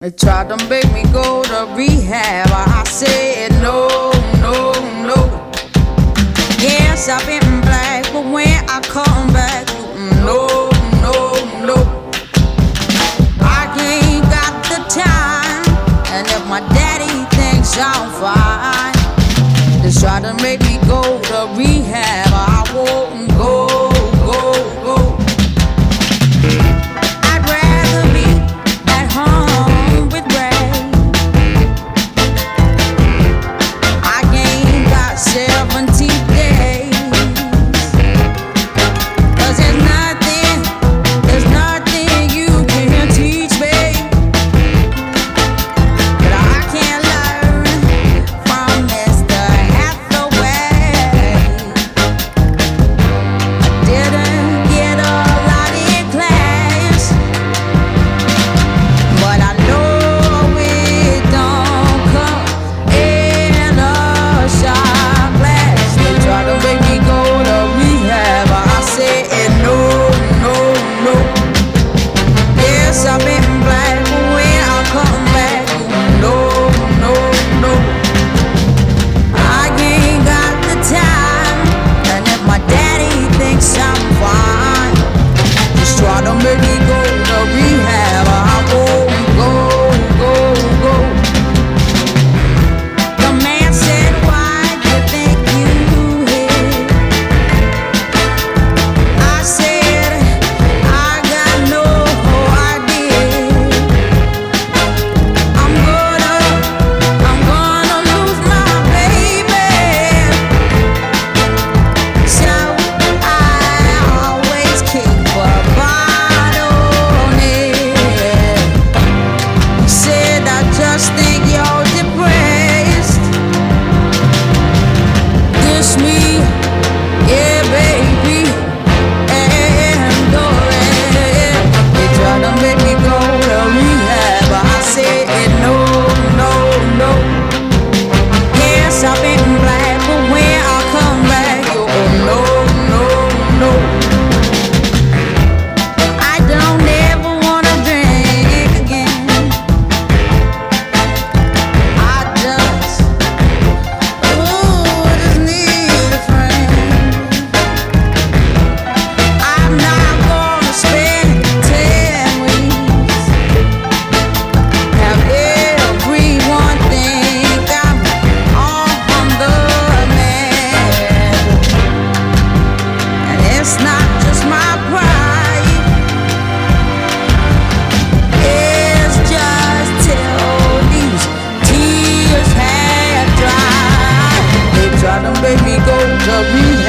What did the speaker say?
They tried to make me go to rehab. I said no, no, no. Yes, I've been black, but when I come back, no, no, no. I ain't got the time, and if my daddy thinks I'm fine, they try to make me go to rehab. I won't go, go, go. I'd rather be at home with Ray. I ain't got 70 days, 'cause there's nothing you can teach me that I can't learn from Mr. Hathaway. I didn't get a lot in class, but I know it don't come in a shot glass. They try to make me go to rehab. I said no, no, no. Yes, I've been black, but when I come back, no, no, no. I ain't got the time, and if my daddy thinks I'm fine, just try to make me go to rehab. I won't go, go, go. The man said, why do you think you hit? I said, I got no idea. I'm gonna lose my baby, so I always keep a bottle near. He said, I just think you're depressed. This me, yeah, baby, and they try to make me go to rehab. I said no, no, no. Yes, I've been black, but when I come back, oh no, no, no. I don't ever wanna drink again. I just need a friend. I'm not gonna spend 10 weeks, have everyone think I'm on the man. And it's not just my pride, it's just till these tears have dried. They try to make me go to rehab.